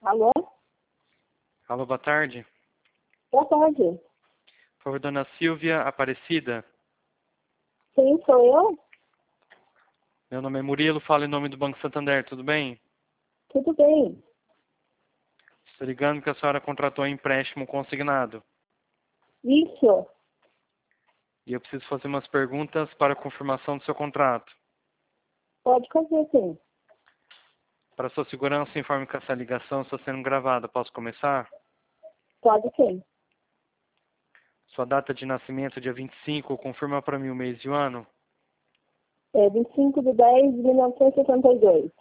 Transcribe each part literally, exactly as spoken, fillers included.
Alô? Alô, boa tarde. Boa tarde. Por favor, dona Silvia Aparecida. Sim, sou eu? Meu nome é Murilo, falo em nome do Banco Santander, tudo bem? Tudo bem. Estou ligando que a senhora contratou um empréstimo consignado. Isso. E eu preciso fazer umas perguntas para a confirmação do seu contrato. Pode fazer, sim. Para sua segurança, informe que essa ligação está sendo gravada. Posso começar? Pode sim. Sua data de nascimento, dia vinte e cinco, confirma para mim o mês e o ano. É vinte e cinco de dez de mil novecentos e sessenta e dois.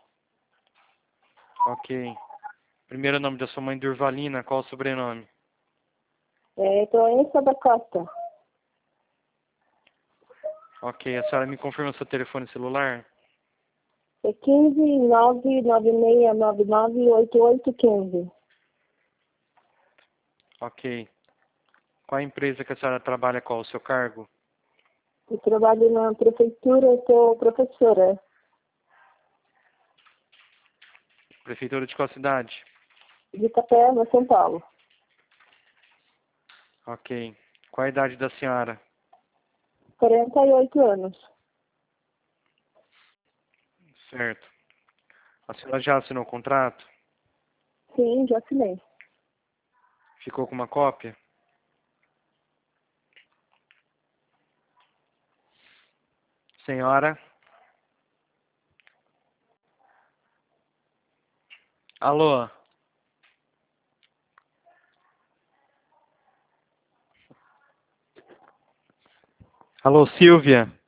Ok. Primeiro nome da sua mãe, Durvalina, qual o sobrenome? É Proença da Costa. Ok, a senhora me confirma seu telefone celular? É quinze, nove nove seis nove nove oito oito quinze. Ok. Qual a empresa que a senhora trabalha, qual o seu cargo? Eu trabalho na prefeitura, eu sou professora. Prefeitura de qual cidade? De Itapeva, São Paulo. Ok. Qual a idade da senhora? quarenta e oito anos. Certo. A senhora já assinou o contrato? Sim, já assinei. Ficou com uma cópia? Senhora? Alô? Alô, Silvia?